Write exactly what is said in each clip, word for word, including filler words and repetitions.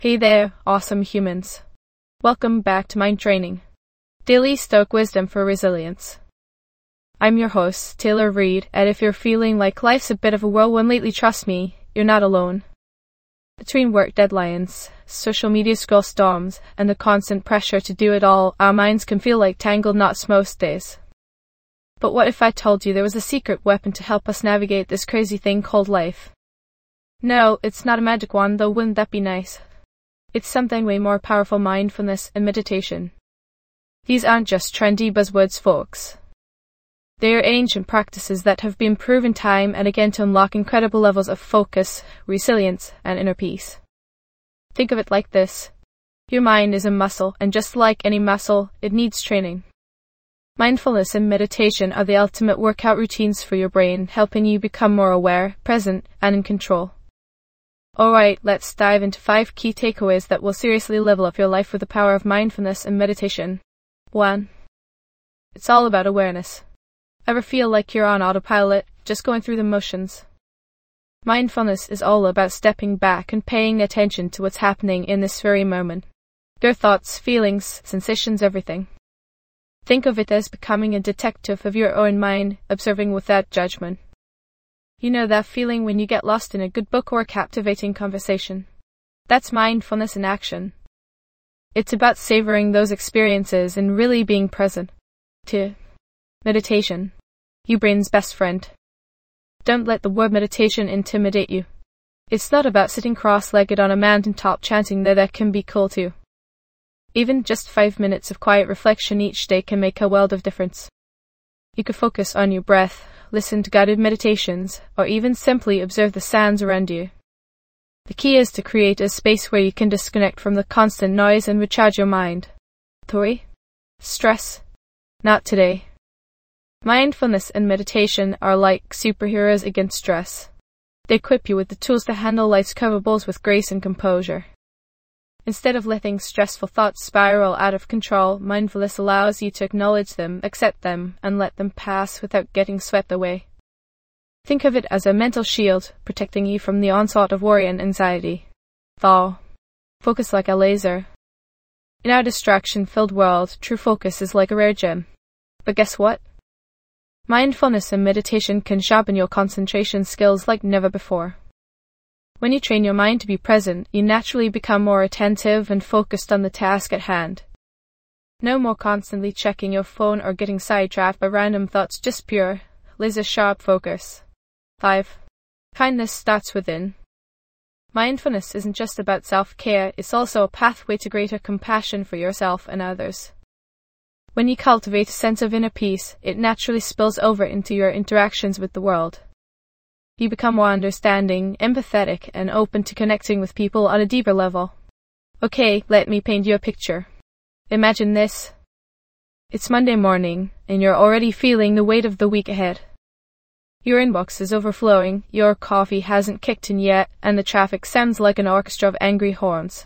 Hey there, awesome humans. Welcome back to Mind Training, Daily Stoic Wisdom for Resilience. I'm your host, Taylor Reid, and if you're feeling like life's a bit of a whirlwind lately, trust me, you're not alone. Between work deadlines, social media scroll storms, and the constant pressure to do it all, our minds can feel like tangled knots most days. But what if I told you there was a secret weapon to help us navigate this crazy thing called life? No, it's not a magic wand, though wouldn't that be nice? It's something way more powerful: mindfulness and meditation. These aren't just trendy buzzwords, folks. They are ancient practices that have been proven time and again to unlock incredible levels of focus, resilience, and inner peace. Think of it like this. Your mind is a muscle, and just like any muscle, it needs training. Mindfulness and meditation are the ultimate workout routines for your brain, helping you become more aware, present, and in control. Alright, let's dive into five key takeaways that will seriously level up your life with the power of mindfulness and meditation. one. It's all about awareness. Ever feel like you're on autopilot, just going through the motions? Mindfulness is all about stepping back and paying attention to what's happening in this very moment. Your thoughts, feelings, sensations, everything. Think of it as becoming a detective of your own mind, observing without judgment. You know that feeling when you get lost in a good book or a captivating conversation? That's mindfulness in action. It's about savoring those experiences and really being present. two. Meditation. Your brain's best friend. Don't let the word meditation intimidate you. It's not about sitting cross-legged on a mountaintop chanting, though that can be cool too. Even just five minutes of quiet reflection each day can make a world of difference. You could focus on your breath, listen to guided meditations, or even simply observe the sounds around you. The key is to create a space where you can disconnect from the constant noise and recharge your mind. three. Stress. Not today. Mindfulness and meditation are like superheroes against stress. They equip you with the tools to handle life's curveballs with grace and composure. Instead of letting stressful thoughts spiral out of control, mindfulness allows you to acknowledge them, accept them, and let them pass without getting swept away. Think of it as a mental shield, protecting you from the onslaught of worry and anxiety. four. Focus like a laser. In our distraction-filled world, true focus is like a rare gem. But guess what? Mindfulness and meditation can sharpen your concentration skills like never before. When you train your mind to be present, you naturally become more attentive and focused on the task at hand. No more constantly checking your phone or getting sidetracked by random thoughts, just pure, laser-sharp focus. five. Kindness starts within. Mindfulness isn't just about self-care, it's also a pathway to greater compassion for yourself and others. When you cultivate a sense of inner peace, it naturally spills over into your interactions with the world. You become more understanding, empathetic, and open to connecting with people on a deeper level. Okay, let me paint you a picture. Imagine this. It's Monday morning, and you're already feeling the weight of the week ahead. Your inbox is overflowing, your coffee hasn't kicked in yet, and the traffic sounds like an orchestra of angry horns.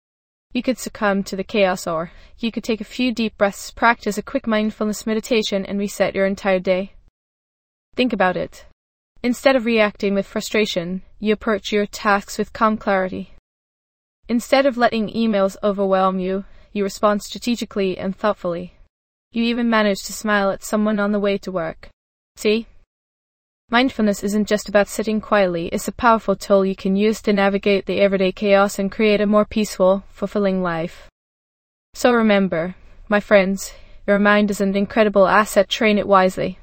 You could succumb to the chaos, or you could take a few deep breaths, practice a quick mindfulness meditation, and reset your entire day. Think about it. Instead of reacting with frustration, you approach your tasks with calm clarity. Instead of letting emails overwhelm you, you respond strategically and thoughtfully. You even manage to smile at someone on the way to work. See? Mindfulness isn't just about sitting quietly, it's a powerful tool you can use to navigate the everyday chaos and create a more peaceful, fulfilling life. So remember, my friends, your mind is an incredible asset, train it wisely.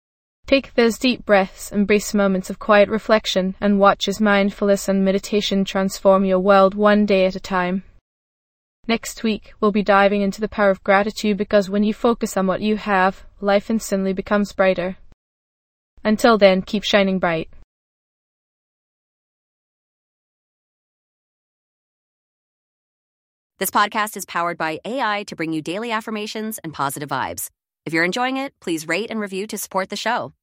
Take those deep breaths, embrace moments of quiet reflection, and watch as mindfulness and meditation transform your world one day at a time. Next week, we'll be diving into the power of gratitude, because when you focus on what you have, life instantly becomes brighter. Until then, keep shining bright. This podcast is powered by A I to bring you daily affirmations and positive vibes. If you're enjoying it, please rate and review to support the show.